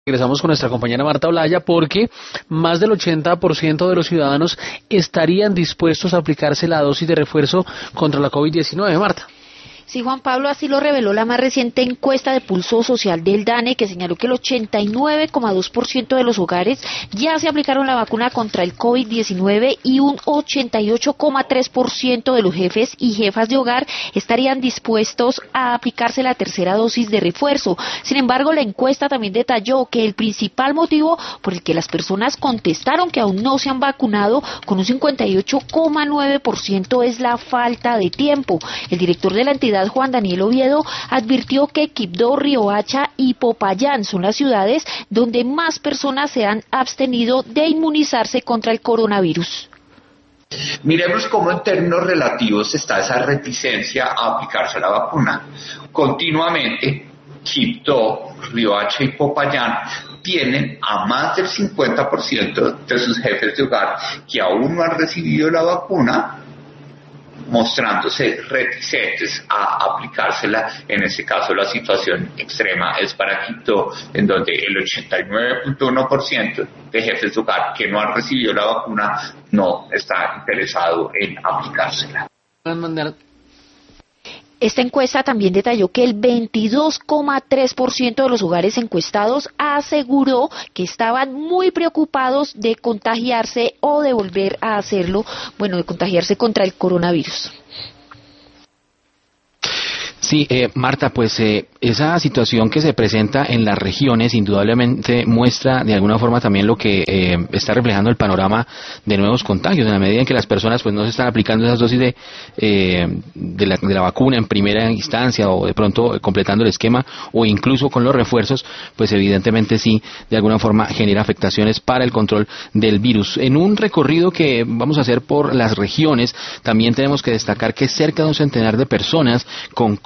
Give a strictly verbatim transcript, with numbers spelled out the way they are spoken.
Regresamos con nuestra compañera Marta Olaya porque más del ochenta por ciento de los ciudadanos estarían dispuestos a aplicarse la dosis de refuerzo contra la COVID diecinueve, Marta. Sí, Juan Pablo, así lo reveló la más reciente encuesta de Pulso Social del DANE, que señaló que el ochenta y nueve coma dos por ciento de los hogares ya se aplicaron la vacuna contra el COVID diecinueve y un ochenta y ocho coma tres por ciento de los jefes y jefas de hogar estarían dispuestos a aplicarse la tercera dosis de refuerzo. Sin embargo, la encuesta también detalló que el principal motivo por el que las personas contestaron que aún no se han vacunado, con un cincuenta y ocho coma nueve por ciento, es la falta de tiempo. El director de la entidad, Juan Daniel Oviedo, advirtió que Quibdó, Riohacha y Popayán son las ciudades donde más personas se han abstenido de inmunizarse contra el coronavirus. Miremos cómo en términos relativos está esa reticencia a aplicarse la vacuna. Continuamente, Quibdó, Riohacha y Popayán tienen a más del cincuenta por ciento de sus jefes de hogar que aún no han recibido la vacuna, mostrándose reticentes a aplicársela. En este caso la situación extrema es para Quibdó, en donde el ochenta y nueve punto uno por ciento de jefes de hogar que no han recibido la vacuna no está interesado en aplicársela. Esta encuesta también detalló que el veintidós coma tres por ciento de los hogares encuestados aseguró que estaban muy preocupados de contagiarse o de volver a hacerlo, bueno, de contagiarse contra el coronavirus. Sí, eh, Marta, pues eh, esa situación que se presenta en las regiones indudablemente muestra de alguna forma también lo que eh, está reflejando el panorama de nuevos contagios, en la medida en que las personas pues no se están aplicando esas dosis de, eh, de, la, de la vacuna en primera instancia o de pronto completando el esquema o incluso con los refuerzos, pues evidentemente sí, de alguna forma genera afectaciones para el control del virus. En un recorrido que vamos a hacer por las regiones, también tenemos que destacar que cerca de un centenar de personas con